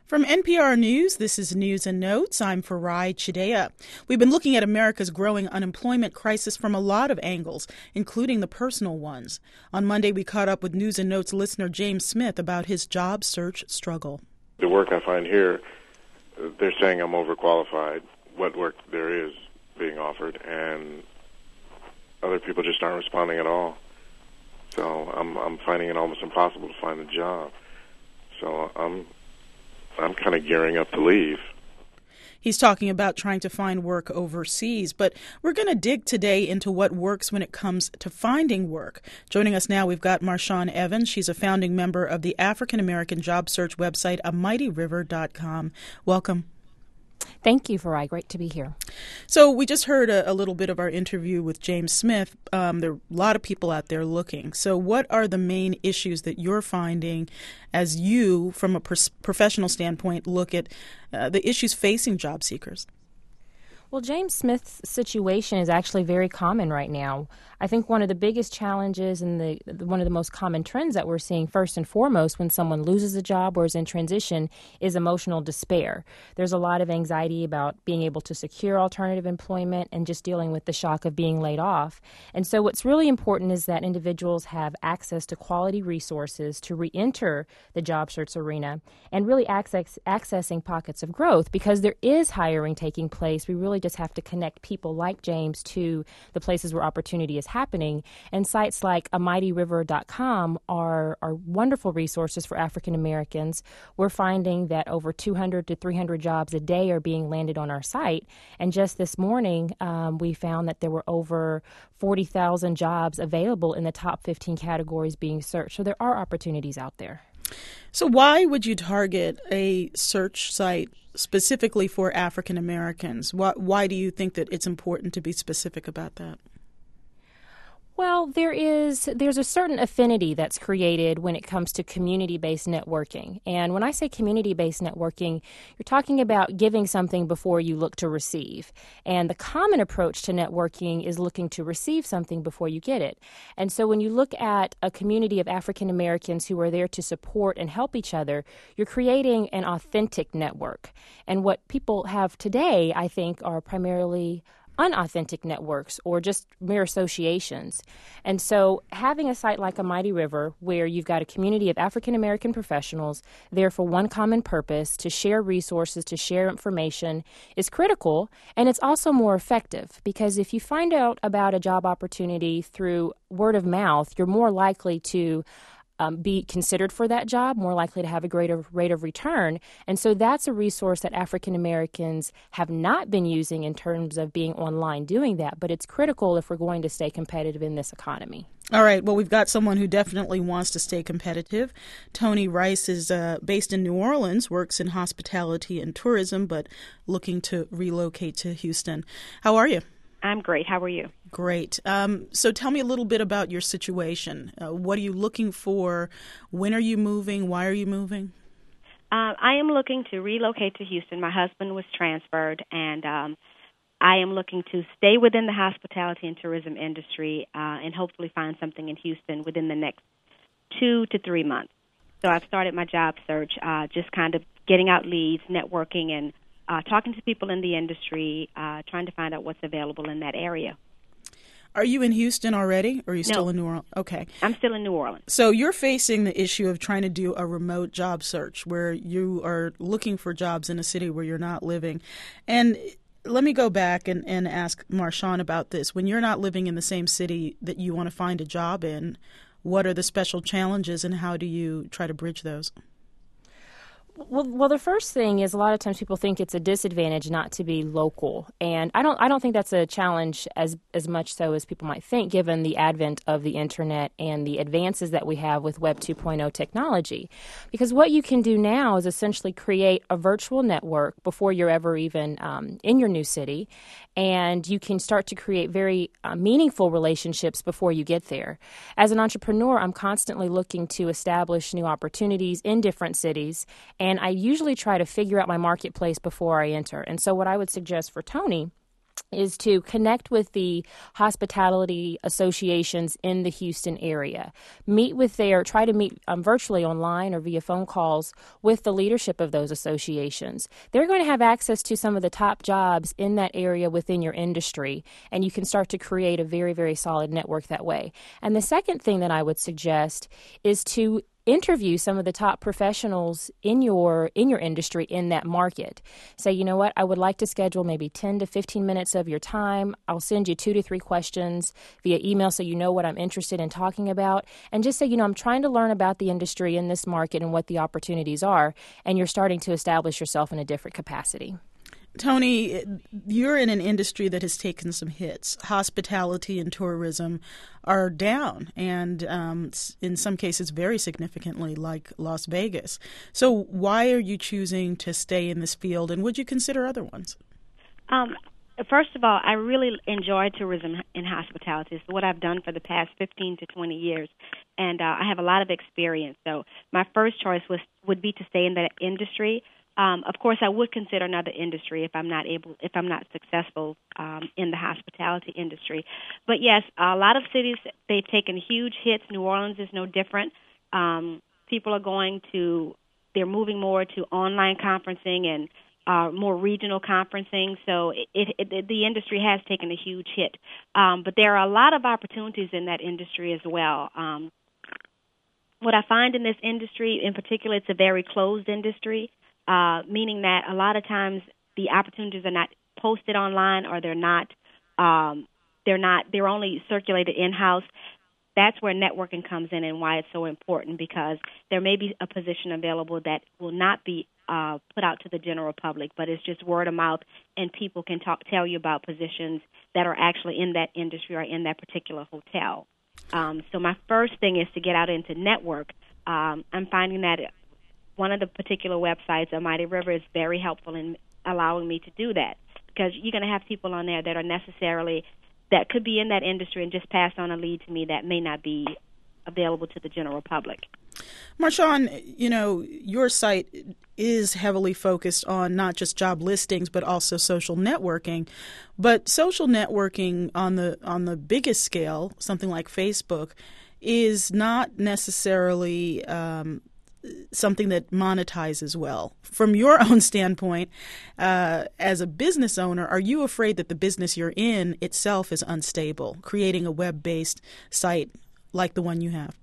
From NPR News, this is News and Notes. I'm Farai Chidea. We've been looking at America's growing unemployment crisis from a lot of angles, including the personal ones. On Monday, we caught up with News and Notes listener James Smith about his job search struggle. The work I find here, they're saying I'm overqualified, what work there is being offered, and other people just aren't responding at all. So I'm finding it almost impossible to find a job. So I'm kind of gearing up to leave. He's talking about trying to find work overseas, but we're going to dig today into what works when it comes to finding work. Joining us now, we've got Marshawn Evans. She's a founding member of the African-American job search website, amightyriver.com. Welcome. Thank you, Farai. Great to be here. So we just heard a little bit of our interview with James Smith. There are a lot of people out there looking. So what are the main issues that you're finding as you, from a professional standpoint, look at the issues facing job seekers? Well, James Smith's situation is actually very common right now. I think one of the biggest challenges and one of the most common trends that we're seeing first and foremost when someone loses a job or is in transition is emotional despair. There's a lot of anxiety about being able to secure alternative employment and just dealing with the shock of being laid off. And so what's really important is that individuals have access to quality resources to re-enter the job search arena and really accessing pockets of growth, because there is hiring taking place. We really just have to connect people like James to the places where opportunity is happening. And sites like amightyriver.com are wonderful resources for African Americans. We're finding that over 200 to 300 jobs a day are being landed on our site. And just this morning, we found that there were over 40,000 jobs available in the top 15 categories being searched. So there are opportunities out there. So why would you target a search site specifically for African Americans? Why do you think that it's important to be specific about that? Well, there's a certain affinity that's created when it comes to community-based networking. And when I say community-based networking, you're talking about giving something before you look to receive. And the common approach to networking is looking to receive something before you get it. And so when you look at a community of African Americans who are there to support and help each other, you're creating an authentic network. And what people have today, I think, are primarily unauthentic networks or just mere associations. And so having a site like A Mighty River, where you've got a community of African American professionals there for one common purpose, to share resources, to share information, is critical. And it's also more effective, because if you find out about a job opportunity through word of mouth, you're more likely to be considered for that job, more likely to have a greater rate of return. And so that's a resource that African Americans have not been using in terms of being online doing that, but it's critical if we're going to stay competitive in this economy. All right. Well, we've got someone who definitely wants to stay competitive. Tony Rice is based in New Orleans, works in hospitality and tourism, but looking to relocate to Houston. How are you? I'm great. How are you? Great. So tell me a little bit about your situation. What are you looking for? When are you moving? Why are you moving? I am looking to relocate to Houston. My husband was transferred, and I am looking to stay within the hospitality and tourism industry and hopefully find something in Houston within the next 2 to 3 months. So I've started my job search, just kind of getting out leads, networking, and talking to people in the industry, trying to find out what's available in that area. Are you in Houston already, or are you No. still in New Orleans? Okay. I'm still in New Orleans. So you're facing the issue of trying to do a remote job search where you are looking for jobs in a city where you're not living. And let me go back and ask Marshawn about this. When you're not living in the same city that you want to find a job in, what are the special challenges and how do you try to bridge those? Well, the first thing is a lot of times people think it's a disadvantage not to be local, and I don't think that's a challenge as much so as people might think, given the advent of the internet and the advances that we have with Web 2.0 technology. Because what you can do now is essentially create a virtual network before you're ever even in your new city, and you can start to create very meaningful relationships before you get there. As an entrepreneur, I'm constantly looking to establish new opportunities in different cities, and I usually try to figure out my marketplace before I enter. And so what I would suggest for Tony is to connect with the hospitality associations in the Houston area. Try to meet virtually online or via phone calls with the leadership of those associations. They're going to have access to some of the top jobs in that area within your industry, and you can start to create a very, very solid network that way. And the second thing that I would suggest is to interview some of the top professionals in your industry in that market. Say, you know what, I would like to schedule maybe 10 to 15 minutes of your time. I'll send you 2 to 3 questions via email so you know what I'm interested in talking about. And just say, you know, I'm trying to learn about the industry in this market and what the opportunities are. And you're starting to establish yourself in a different capacity. Tony, you're in an industry that has taken some hits. Hospitality and tourism are down, and in some cases very significantly, like Las Vegas. So why are you choosing to stay in this field, and would you consider other ones? First of all, I really enjoy tourism and hospitality. It's what I've done for the past 15 to 20 years, and I have a lot of experience. So my first choice would be to stay in that industry. Of course, I would consider another industry if I'm not successful in the hospitality industry. But yes, a lot of cities, they've taken huge hits. New Orleans is no different. People are they're moving more to online conferencing and more regional conferencing. So the industry has taken a huge hit. But there are a lot of opportunities in that industry as well. What I find in this industry, in particular, it's a very closed industry. Meaning that a lot of times the opportunities are not posted online, or they're only circulated in-house. That's where networking comes in and why it's so important, because there may be a position available that will not be put out to the general public, but it's just word of mouth, and people can tell you about positions that are actually in that industry or in that particular hotel. So my first thing is to get out into network. I'm finding that one of the particular websites, Mighty River, is very helpful in allowing me to do that, because you're going to have people on there that could be in that industry and just pass on a lead to me that may not be available to the general public. Marshawn, you know, your site is heavily focused on not just job listings, but also social networking. But social networking on the biggest scale, something like Facebook, is not necessarily something that monetizes well. From your own standpoint, as a business owner, are you afraid that the business you're in itself is unstable, creating a web-based site like the one you have?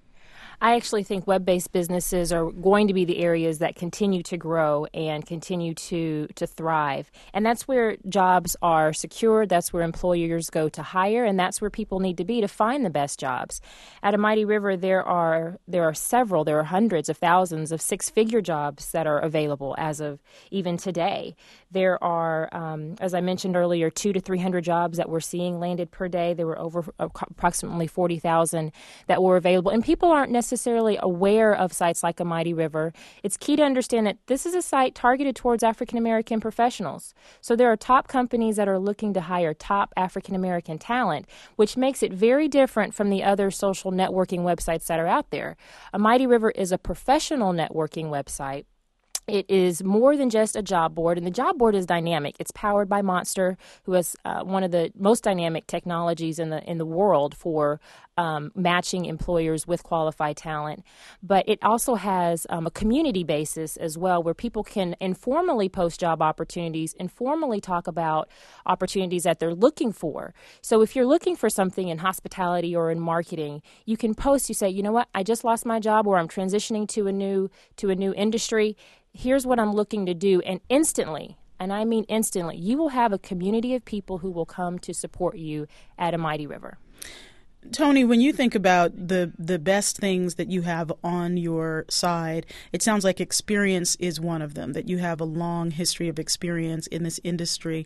I actually think web-based businesses are going to be the areas that continue to grow and continue to thrive. And that's where jobs are secured. That's where employers go to hire, and that's where people need to be to find the best jobs. At a Mighty River, there are hundreds of thousands of 6-figure jobs that are available as of even today. There are, as I mentioned earlier, 200 to 300 jobs that we're seeing landed per day. There were over approximately 40,000 that were available, and people aren't necessarily aware of sites like a Mighty River. It's key to understand that this is a site targeted towards African American professionals. So there are top companies that are looking to hire top African American talent, which makes it very different from the other social networking websites that are out there. A Mighty River is a professional networking website. It is more than just a job board, and the job board is dynamic. It's powered by Monster, who has one of the most dynamic technologies in the world for matching employers with qualified talent. But it also has a community basis as well, where people can informally post job opportunities, informally talk about opportunities that they're looking for. So if you're looking for something in hospitality or in marketing, you can post. You say, you know what, I just lost my job, or I'm transitioning to a new industry. Here's what I'm looking to do, and instantly, and I mean instantly, you will have a community of people who will come to support you at a Mighty River. Tony, when you think about the best things that you have on your side, it sounds like experience is one of them, that you have a long history of experience in this industry.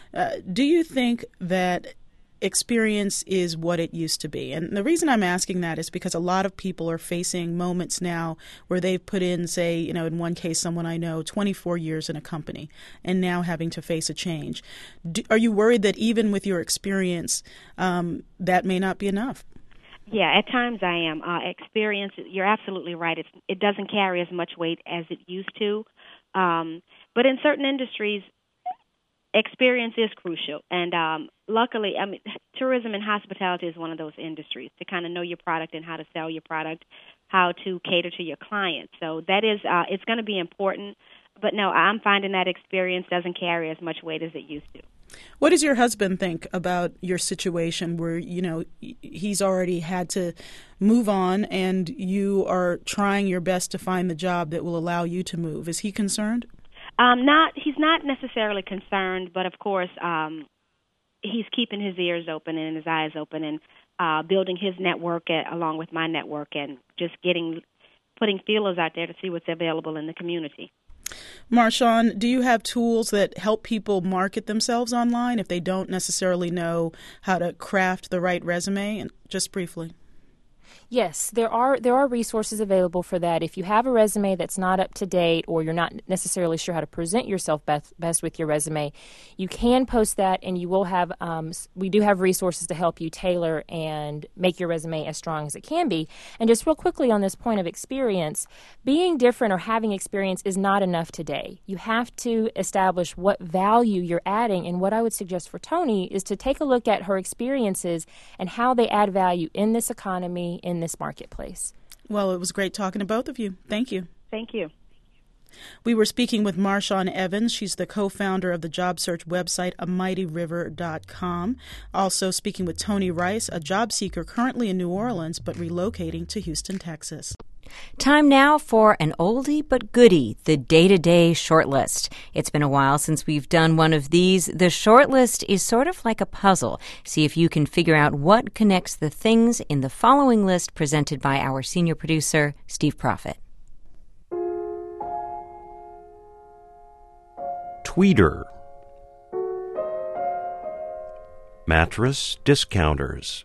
Do you think that experience is what it used to be? And the reason I'm asking that is because a lot of people are facing moments now where they've put in, say, you know, in one case, someone I know, 24 years in a company and now having to face a change. Are you worried that even with your experience, that may not be enough? Yeah, at times I am. Experience, you're absolutely right. It doesn't carry as much weight as it used to. But in certain industries, experience is crucial. And luckily, I mean, tourism and hospitality is one of those industries to kind of know your product and how to sell your product, how to cater to your clients. So that is, it's going to be important. But no, I'm finding that experience doesn't carry as much weight as it used to. What does your husband think about your situation where, he's already had to move on and you are trying your best to find the job that will allow you to move? Is he concerned? He's not necessarily concerned, but of course, he's keeping his ears open and his eyes open and building his network along with my network and just putting feelers out there to see what's available in the community. Marshawn, do you have tools that help people market themselves online if they don't necessarily know how to craft the right resume? And just briefly. Yes, there are resources available for that. If you have a resume that's not up to date or you're not necessarily sure how to present yourself best with your resume, you can post that, and you will have we do have resources to help you tailor and make your resume as strong as it can be. And just real quickly on this point of experience, being different or having experience is not enough today. You have to establish what value you're adding, and what I would suggest for Toni is to take a look at her experiences and how they add value in this economy, in this marketplace. Well, it was great talking to both of you. Thank you. Thank you. We were speaking with Marshawn Evans. She's the co-founder of the job search website, amightyriver.com. Also speaking with Toni Rice, a job seeker currently in New Orleans but relocating to Houston, Texas. Time now for an oldie but goodie, the day-to-day shortlist. It's been a while since we've done one of these. The shortlist is sort of like a puzzle. See if you can figure out what connects the things in the following list presented by our senior producer, Steve Proffitt. Tweeter. Mattress discounters.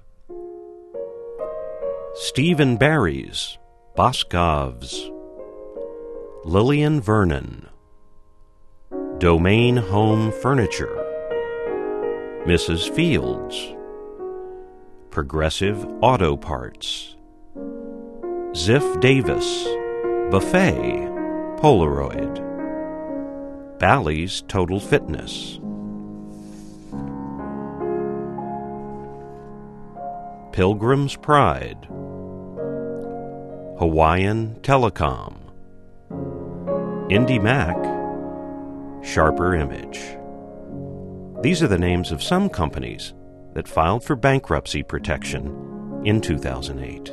Stephen Barry's. Boscov's. Lillian Vernon. Domain Home Furniture. Mrs. Fields. Progressive Auto Parts. Ziff Davis. Buffet. Polaroid. Bally's Total Fitness. Pilgrim's Pride. Hawaiian Telecom. IndyMac. Sharper Image. These are the names of some companies that filed for bankruptcy protection in 2008.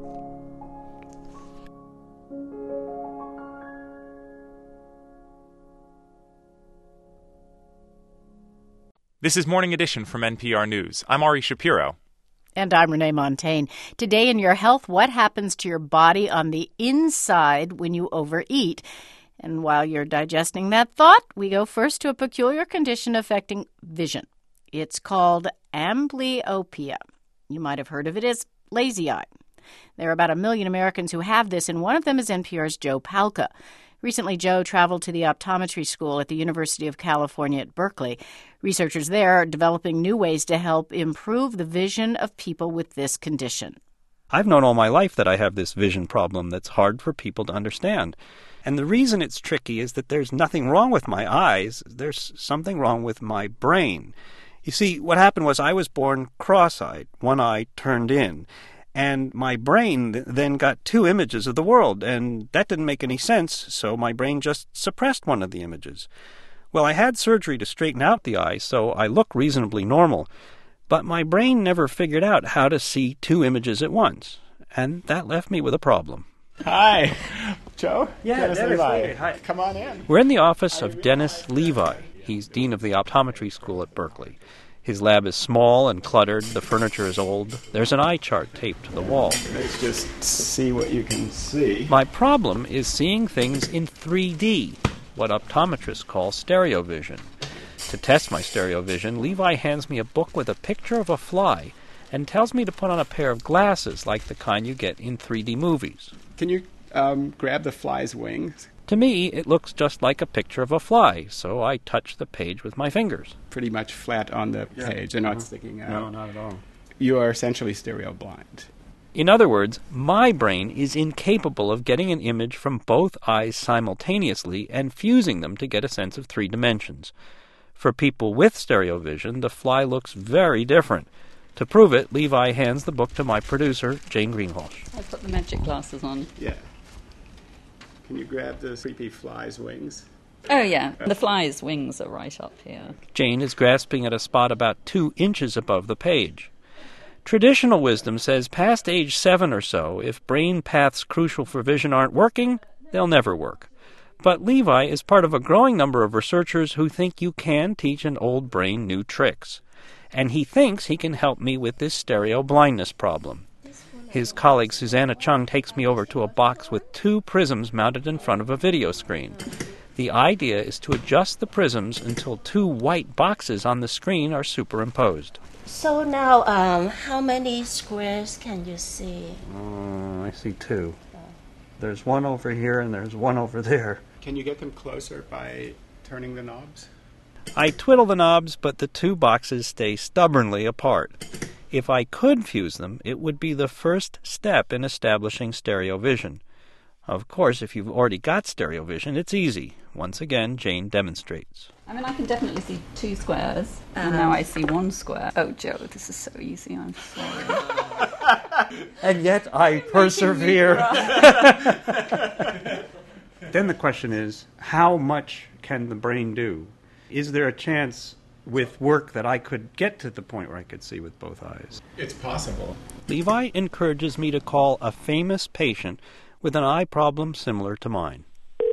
This is Morning Edition from NPR News. I'm Ari Shapiro. And I'm Renee Montagne. Today in Your Health, what happens to your body on the inside when you overeat? And while you're digesting that thought, we go first to a peculiar condition affecting vision. It's called amblyopia. You might have heard of it as lazy eye. There are about 1 million Americans who have this, and one of them is NPR's Joe Palca. Recently, Joe traveled to the optometry school at the University of California at Berkeley. Researchers there are developing new ways to help improve the vision of people with this condition. I've known all my life that I have this vision problem that's hard for people to understand. And the reason it's tricky is that there's nothing wrong with my eyes. There's something wrong with my brain. You see, what happened was I was born cross-eyed, one eye turned in. And my brain then got 2 images of the world, and that didn't make any sense, so my brain just suppressed one of the images. Well, I had surgery to straighten out the eye, so I look reasonably normal, but my brain never figured out how to see 2 images at once, and that left me with a problem. Hi. Joe? Yeah, Dennis Levi. Hi. Come on in. We're in the office of Dennis Levi. He's dean of the optometry school at Berkeley. His lab is small and cluttered. The furniture is old. There's an eye chart taped to the wall. Let's just see what you can see. My problem is seeing things in 3D, what optometrists call stereo vision. To test my stereo vision, Levi hands me a book with a picture of a fly and tells me to put on a pair of glasses like the kind you get in 3D movies. Can you grab the fly's wings? To me, it looks just like a picture of a fly, so I touch the page with my fingers. Pretty much flat on the page. They're not sticking out. No, not at all. You are essentially stereo blind. In other words, my brain is incapable of getting an image from both eyes simultaneously and fusing them to get a sense of 3 dimensions. For people with stereo vision, the fly looks very different. To prove it, Levi hands the book to my producer, Jane Greenhalgh. I put the magic glasses on. Yeah. Can you grab the creepy fly's wings? Oh, yeah. The fly's wings are right up here. Jane is grasping at a spot about 2 inches above the page. Traditional wisdom says past age 7 or so, if brain paths crucial for vision aren't working, they'll never work. But Levi is part of a growing number of researchers who think you can teach an old brain new tricks. And he thinks he can help me with this stereo blindness problem. His colleague Susanna Chung takes me over to a box with 2 prisms mounted in front of a video screen. The idea is to adjust the prisms until 2 white boxes on the screen are superimposed. So now, how many squares can you see? I see 2. There's one over here and there's one over there. Can you get them closer by turning the knobs? I twiddle the knobs, but the 2 boxes stay stubbornly apart. If I could fuse them, it would be the first step in establishing stereo vision. Of course, if you've already got stereo vision, it's easy. Once again, Jane demonstrates. I mean, I can definitely see 2 squares, and now I see 1 square. Oh, Joe, this is so easy, I'm sorry. And yet I persevere. Then the question is, how much can the brain do? Is there a chance with work that I could get to the point where I could see with both eyes? It's possible. Levi encourages me to call a famous patient with an eye problem similar to mine.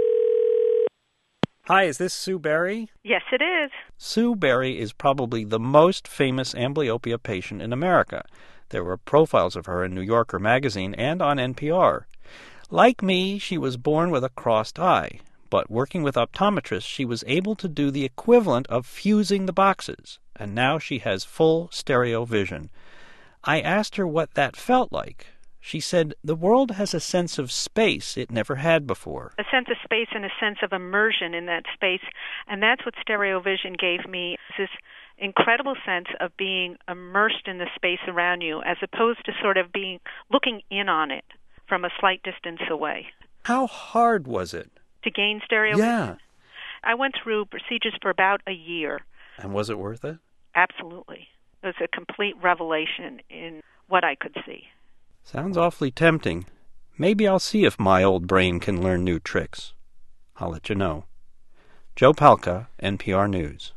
Hi, is this Sue Berry? Yes, it is. Sue Berry is probably the most famous amblyopia patient in America. There were profiles of her in New Yorker magazine and on NPR. Like me, she was born with a crossed eye, but working with optometrists, she was able to do the equivalent of fusing the boxes, and now she has full stereo vision. I asked her what that felt like. She said the world has a sense of space it never had before. A sense of space and a sense of immersion in that space, and that's what stereo vision gave me, this incredible sense of being immersed in the space around you as opposed to sort of looking in on it from a slight distance away. How hard was it? To gain stereo vision? I went through procedures for about a year. And was it worth it? Absolutely. It was a complete revelation in what I could see. Sounds awfully tempting. Maybe I'll see if my old brain can learn new tricks. I'll let you know. Joe Palca, NPR News.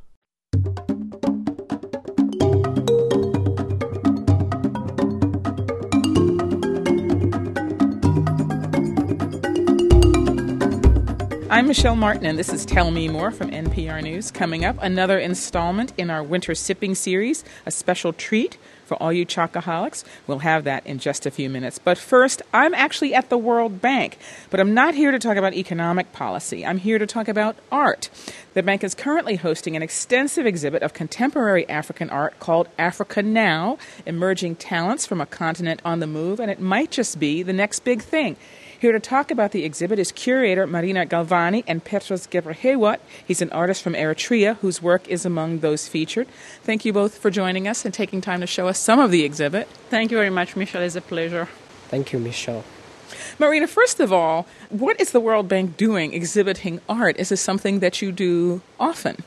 I'm Michelle Martin, and this is Tell Me More from NPR News. Coming up, another installment in our winter sipping series, a special treat for all you chocoholics. We'll have that in just a few minutes. But first, I'm actually at the World Bank, but I'm not here to talk about economic policy. I'm here to talk about art. The bank is currently hosting an extensive exhibit of contemporary African art called Africa Now, Emerging Talents from a Continent on the Move, and it might just be the next big thing. Here to talk about the exhibit is curator Marina Galvani and Petros Gebrehewot. He's an artist from Eritrea whose work is among those featured. Thank you both for joining us and taking time to show us some of the exhibit. Thank you very much, Michelle. It's a pleasure. Thank you, Michelle. Marina, first of all, what is the World Bank doing exhibiting art? Is this something that you do often?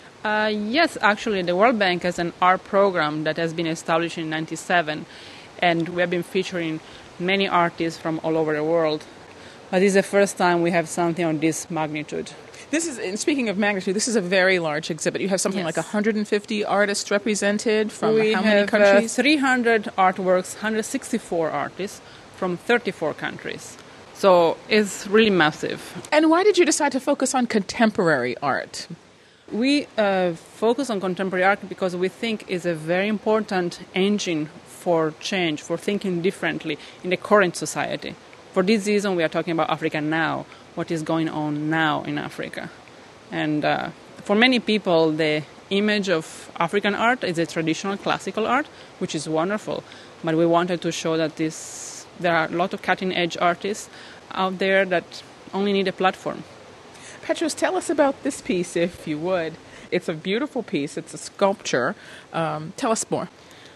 Yes, actually, the World Bank has an art program that has been established in 1997, and we have been featuring many artists from all over the world. But this is the first time we have something on this magnitude. This is, and speaking of magnitude, this is a very large exhibit. You have something like 150 artists represented from how many countries? 300 artworks, 164 artists from 34 countries. So it's really massive. And why did you decide to focus on contemporary art? We focus on contemporary art because we think it's a very important engine for change, for thinking differently in the current society. For this reason, we are talking about Africa now, what is going on now in Africa. And for many people, the image of African art is a traditional classical art, which is wonderful. But we wanted to show that there are a lot of cutting-edge artists out there that only need a platform. Petros, tell us about this piece, if you would. It's a beautiful piece. It's a sculpture. Tell us more.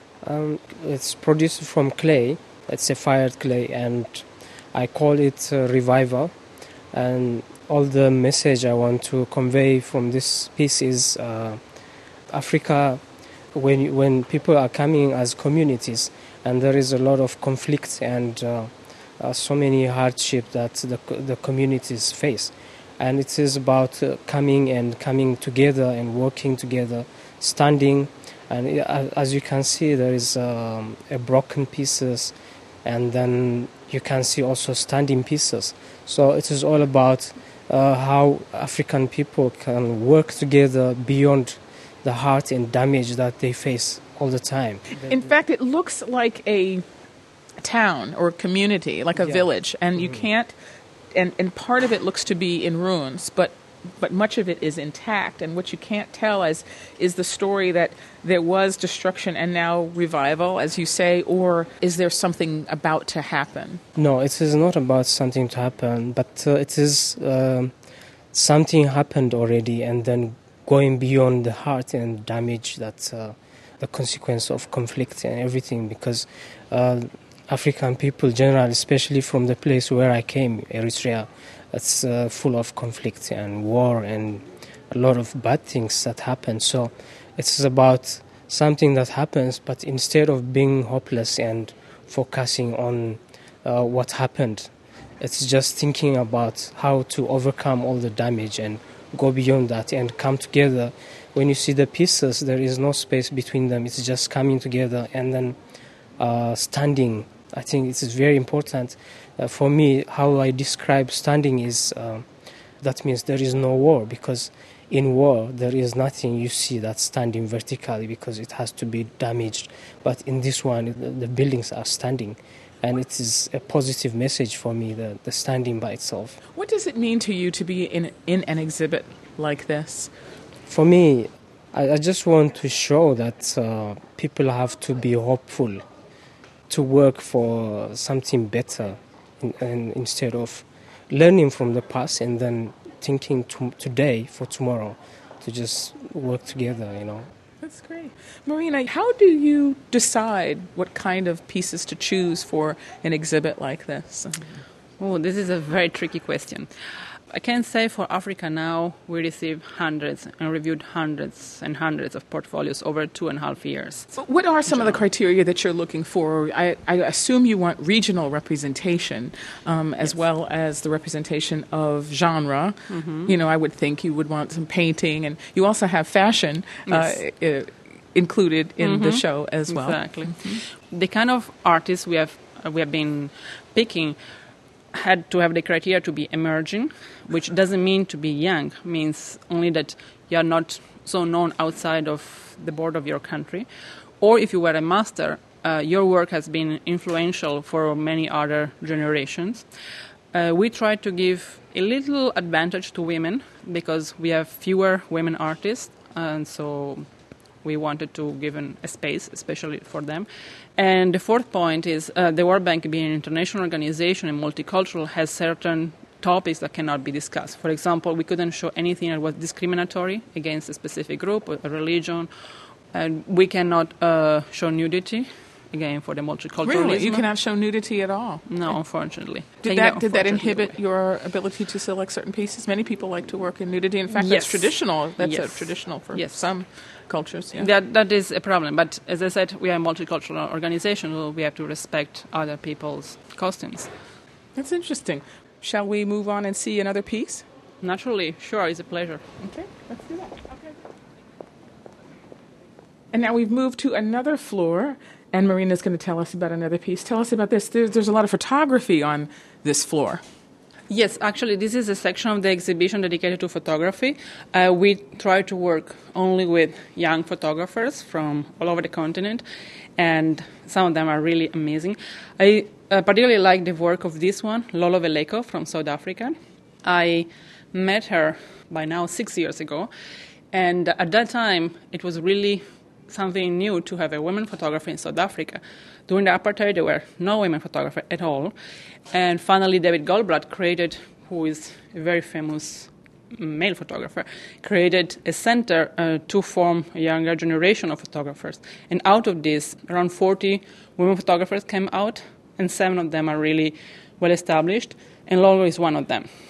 It's produced from clay. It's a fired clay, and I call it Revival. And all the message I want to convey from this piece is Africa, when people are coming as communities, and there is a lot of conflict and so many hardships that the communities face. And it is about coming together and working together, standing. And as you can see, there is a broken pieces, and then you can see also standing pieces. So it is all about how African people can work together beyond the hurt and damage that they face all the time. In fact, it looks like a town or community, like a village, and you can't, and part of it looks to be in ruins, but much of it is intact, and what you can't tell is the story that there was destruction and now revival, as you say, or is there something about to happen? No, it is not about something to happen, but it is something happened already, and then going beyond the hurt and damage that's the consequence of conflict and everything, because African people generally, especially from the place where I came, Eritrea, it's full of conflict and war and a lot of bad things that happen. So it's about something that happens, but instead of being hopeless and focusing on what happened, it's just thinking about how to overcome all the damage and go beyond that and come together. When you see the pieces, there is no space between them. It's just coming together and then standing. I think it is very important. For me, how I describe standing is that means there is no war, because in war there is nothing you see that's standing vertically because it has to be damaged. But in this one, the buildings are standing. And it is a positive message for me, the standing by itself. What does it mean to you to be in an exhibit like this? For me, I just want to show that people have to be hopeful, to work for something better, and instead of learning from the past and then thinking today for tomorrow, to just work together, That's great. Marina, how do you decide what kind of pieces to choose for an exhibit like this? Oh, this is a very tricky question. I can say for Africa now, we receive hundreds and reviewed hundreds and hundreds of portfolios over 2.5 years. What are some of the criteria that you're looking for? I assume you want regional representation as well as the representation of genre. Mm-hmm. I would think you would want some painting, and you also have fashion included in the show as well. Exactly. Mm-hmm. The kind of artists we have been picking had to have the criteria to be emerging, which doesn't mean to be young, means only that you are not so known outside of the border of your country. Or if you were a master, your work has been influential for many other generations. We try to give a little advantage to women because we have fewer women artists, and so we wanted to give a space, especially for them. And the fourth point is the World Bank, being an international organization and multicultural, has certain topics that cannot be discussed. For example, we couldn't show anything that was discriminatory against a specific group or a religion. And we cannot show nudity, again, for the multiculturalism. Really? You cannot show nudity at all? No, unfortunately. Did that inhibit your ability to select certain pieces? Many people like to work in nudity. In fact, that's traditional. That's traditional for some cultures. Yeah. That is a problem. But as I said, we are a multicultural organization, so we have to respect other people's costumes. That's interesting. Shall we move on and see another piece? Naturally. Sure, it's a pleasure. Okay, let's do that. Okay. And now we've moved to another floor, and Marina's going to tell us about another piece. Tell us about this. There's a lot of photography on this floor. Yes, actually, this is a section of the exhibition dedicated to photography. We try to work only with young photographers from all over the continent, and some of them are really amazing. I particularly like the work of this one, Lolo Veleko from South Africa. I met her by now 6 years ago, and at that time, it was really something new to have a women photographer in South Africa. During the apartheid, there were no women photographers at all. And finally, David Goldblatt who is a very famous male photographer, created a center to form a younger generation of photographers. And out of this, around 40 women photographers came out, and 7 of them are really well established, and Lolo is one of them.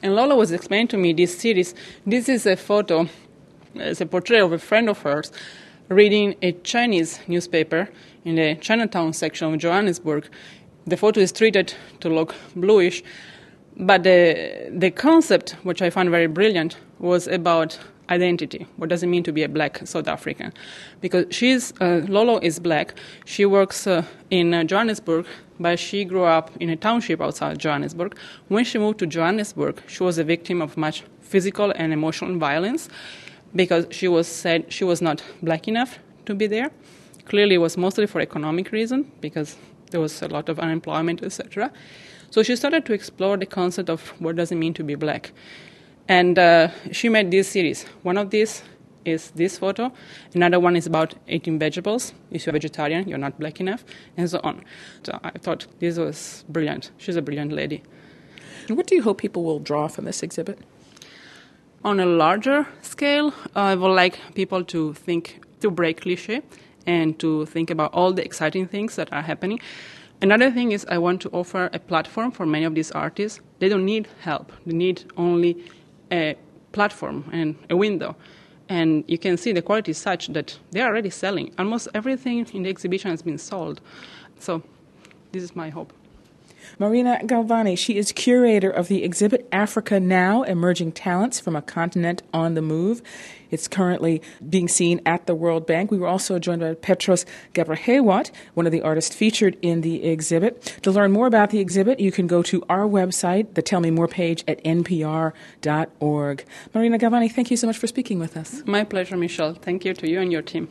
And Lola was explaining to me this series. This is a photo, it's a portrait of a friend of hers reading a Chinese newspaper in the Chinatown section of Johannesburg. The photo is treated to look bluish, but the concept, which I found very brilliant, was about identity. What does it mean to be a black South African? Because Lolo is black. She works in Johannesburg, but she grew up in a township outside Johannesburg. When she moved to Johannesburg, she was a victim of much physical and emotional violence because she was said she was not black enough to be there. Clearly, it was mostly for economic reason because there was a lot of unemployment, etc. So she started to explore the concept of what does it mean to be black. And she made this series. One of these is this photo. Another one is about eating vegetables. If you're a vegetarian, you're not black enough, and so on. So I thought this was brilliant. She's a brilliant lady. What do you hope people will draw from this exhibit? On a larger scale, I would like people to break cliché and to think about all the exciting things that are happening. Another thing is I want to offer a platform for many of these artists. They don't need help. They need only a platform and a window. And you can see the quality is such that they are already selling. Almost everything in the exhibition has been sold. So this is my hope. Marina Galvani, she is curator of the exhibit Africa Now, Emerging Talents from a Continent on the Move. It's currently being seen at the World Bank. We were also joined by Petros Gebrehewat, one of the artists featured in the exhibit. To learn more about the exhibit, you can go to our website, the Tell Me More page at npr.org. Marina Galvani, thank you so much for speaking with us. My pleasure, Michelle. Thank you to you and your team.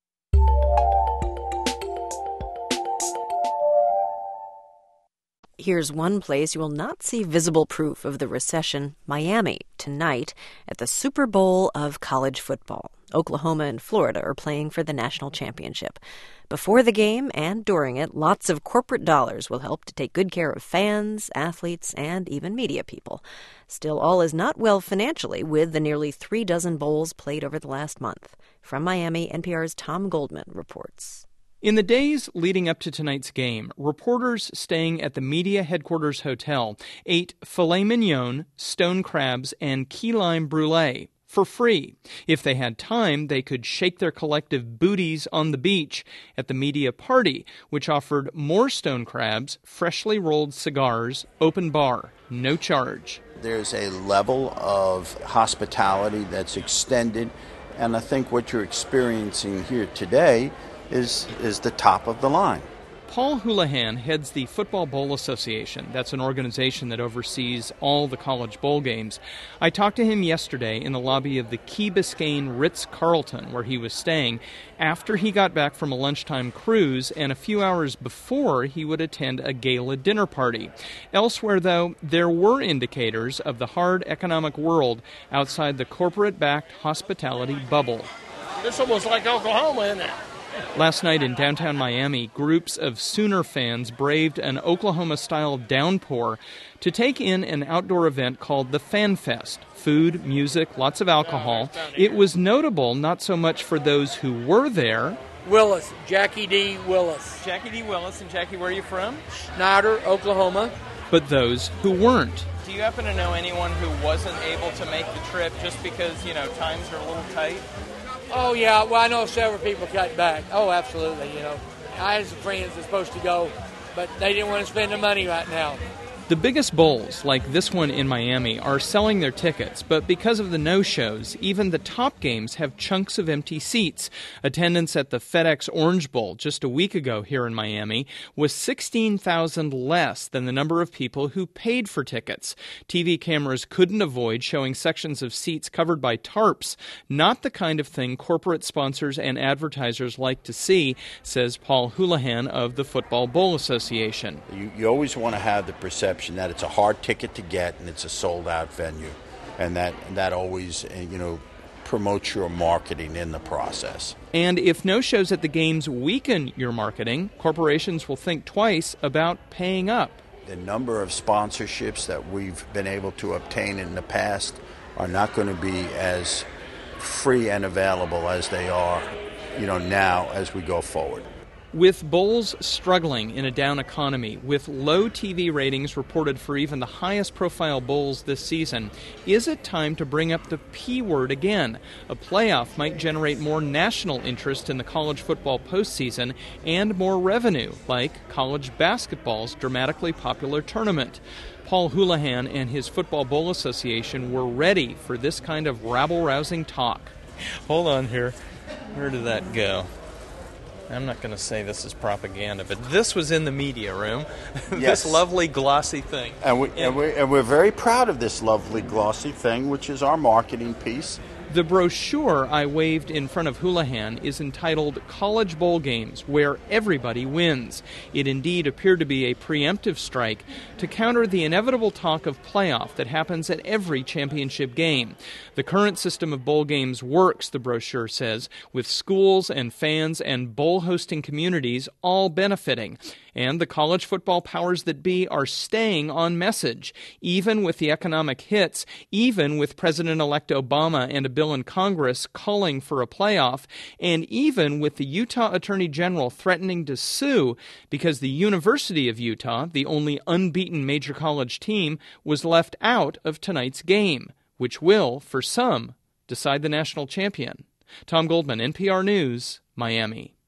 Here's one place you will not see visible proof of the recession, Miami, tonight at the Super Bowl of college football. Oklahoma and Florida are playing for the national championship. Before the game and during it, lots of corporate dollars will help to take good care of fans, athletes, and even media people. Still, all is not well financially with the nearly 3 dozen bowls played over the last month. From Miami, NPR's Tom Goldman reports. In the days leading up to tonight's game, reporters staying at the media headquarters hotel ate filet mignon, stone crabs, and key lime brulee for free. If they had time, they could shake their collective booties on the beach at the media party, which offered more stone crabs, freshly rolled cigars, open bar, no charge. There's a level of hospitality that's extended, and I think what you're experiencing here today is the top of the line. Paul Houlihan heads the Football Bowl Association. That's an organization that oversees all the college bowl games. I talked to him yesterday in the lobby of the Key Biscayne Ritz-Carlton, where he was staying, after he got back from a lunchtime cruise and a few hours before he would attend a gala dinner party. Elsewhere, though, there were indicators of the hard economic world outside the corporate-backed hospitality bubble. It's almost like Oklahoma, isn't it? Last night in downtown Miami, groups of Sooner fans braved an Oklahoma-style downpour to take in an outdoor event called the Fan Fest. Food, music, lots of alcohol. It was notable not so much for those who were there. Willis, Jackie D. Willis. Jackie D. Willis. And Jackie, where are you from? Snyder, Oklahoma. But those who weren't. Do you happen to know anyone who wasn't able to make the trip just because, times are a little tight? Oh, yeah. Well, I know several people cut back. Oh, absolutely, I had some friends that were supposed to go, but they didn't want to spend the money right now. The biggest bowls, like this one in Miami, are selling their tickets, but because of the no-shows, even the top games have chunks of empty seats. Attendance at the FedEx Orange Bowl just a week ago here in Miami was 16,000 less than the number of people who paid for tickets. TV cameras couldn't avoid showing sections of seats covered by tarps, not the kind of thing corporate sponsors and advertisers like to see, says Paul Houlihan of the Football Bowl Association. You always want to have the perception that it's a hard ticket to get and it's a sold-out venue, and that always, promotes your marketing in the process. And if no-shows at the games weaken your marketing, corporations will think twice about paying up. The number of sponsorships that we've been able to obtain in the past are not going to be as free and available as they are, now as we go forward. With bowls struggling in a down economy, with low TV ratings reported for even the highest profile bowls this season, is it time to bring up the P word again? A playoff might generate more national interest in the college football postseason and more revenue, like college basketball's dramatically popular tournament. Paul Houlihan and his Football Bowl Association were ready for this kind of rabble-rousing talk. Hold on here. Where did that go? I'm not going to say this is propaganda, but this was in the media room. Yes. This lovely glossy thing. And we're very proud of this lovely glossy thing, which is our marketing piece. The brochure I waved in front of Houlihan is entitled College Bowl Games, Where Everybody Wins. It indeed appeared to be a preemptive strike to counter the inevitable talk of playoff that happens at every championship game. The current system of bowl games works, the brochure says, with schools and fans and bowl-hosting communities all benefiting. And the college football powers that be are staying on message, even with the economic hits, even with President-elect Obama and a bill in Congress calling for a playoff, and even with the Utah Attorney General threatening to sue because the University of Utah, the only unbeaten major college team, was left out of tonight's game, which will, for some, decide the national champion. Tom Goldman, NPR News, Miami.